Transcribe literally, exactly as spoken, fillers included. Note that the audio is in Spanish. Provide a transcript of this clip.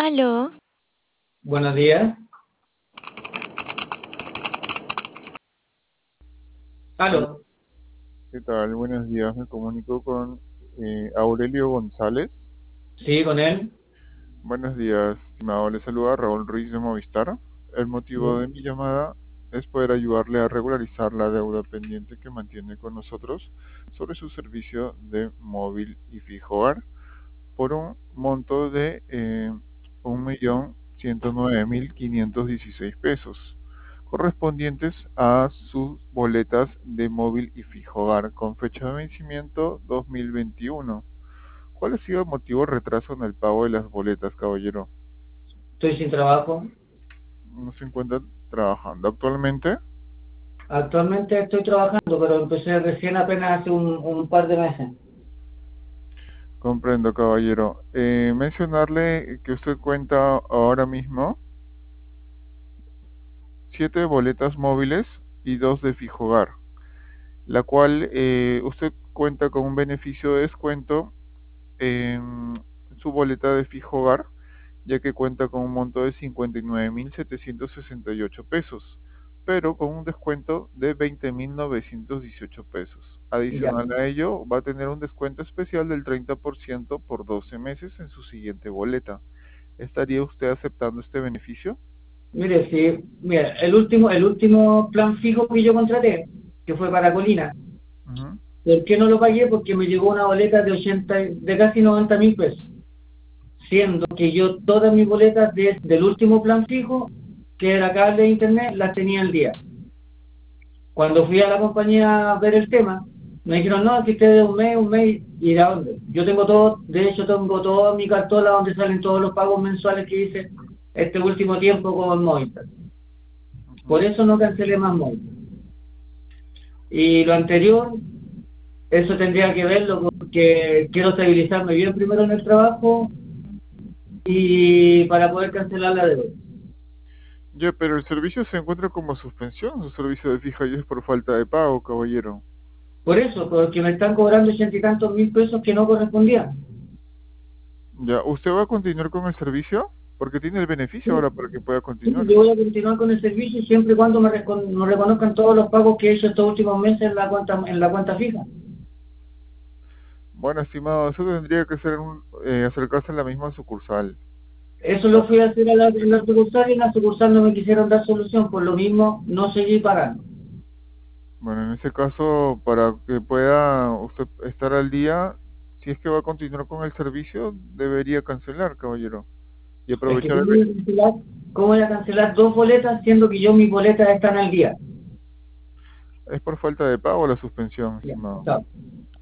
Aló, Buenos días. Aló, Aló. ¿qué tal? Buenos días. Me comunico con eh, Aurelio González. Sí, con él. Buenos días, estimado. Le saluda Raúl Ruiz de Movistar. El motivo de mi llamada es poder ayudarle a regularizar la deuda pendiente que mantiene con nosotros sobre su servicio de móvil y fijo hogar por un monto de eh, un millón ciento nueve mil quinientos dieciséis pesos, correspondientes a sus boletas de móvil y fijo hogar con fecha de vencimiento dos mil veintiuno. ¿Cuál ha sido el motivo de retraso en el pago de las boletas, caballero? Estoy sin trabajo. ¿No se encuentra trabajando actualmente? Actualmente estoy trabajando, pero empecé recién apenas hace un, un par de meses. Comprendo, caballero. Eh, mencionarle que usted cuenta ahora mismo siete boletas móviles y dos de fijo hogar, la cual eh, usted cuenta con un beneficio de descuento en su boleta de fijo hogar, ya que cuenta con un monto de cincuenta y nueve mil setecientos sesenta y ocho pesos, pero con un descuento de veinte mil novecientos dieciocho pesos. Ya. Adicional a ello, va a tener un descuento especial del treinta por ciento por doce meses en su siguiente boleta. ¿Estaría usted aceptando este beneficio? Mire, sí, mira, el último, el último plan fijo que yo contraté, que fue para Colina, Ujú. ¿por qué no lo pagué? Porque me llegó una boleta de ochenta, de casi noventa mil pesos, siendo que yo todas mis boletas de- del último plan fijo, que era cable de internet, las tenía al día. Cuando fui a la compañía a ver el tema, me dijeron, no, que usted de un mes, un mes, ¿y de dónde? Yo tengo todo, de hecho tengo toda mi cartola donde salen todos los pagos mensuales que hice este último tiempo con Movistar. Por Ujú. eso no cancelé más Movistar. Y lo anterior, eso tendría que verlo porque quiero estabilizarme bien primero en el trabajo y para poder cancelar la deuda. Ya, pero el servicio se encuentra como suspensión, su servicio de fija y es por falta de pago, caballero. Por eso, porque me están cobrando ochenta y tantos mil pesos que no correspondían. Ya, ¿usted va a continuar con el servicio? Porque tiene el beneficio ahora para que pueda Sí, continuar. yo voy a continuar con el servicio siempre y cuando me, recon- me reconozcan todos los pagos que he hecho estos últimos meses en la cuenta en la cuenta fija. Bueno, estimado, eso tendría que ser un, eh, acercarse a la misma sucursal. Eso Ah, lo fui a hacer a la, en la sucursal y en la sucursal no me quisieron dar solución, por lo mismo no seguí pagando. bueno, en ese caso, para que pueda usted estar al día, si es que va a continuar con el servicio, debería cancelar, caballero, y Es que aprovechar el ¿cómo voy a beneficio. cancelar, cómo voy a cancelar dos boletas siendo que yo mis boletas están al día? Es por falta de pago la suspensión, Ya, estimado. chao.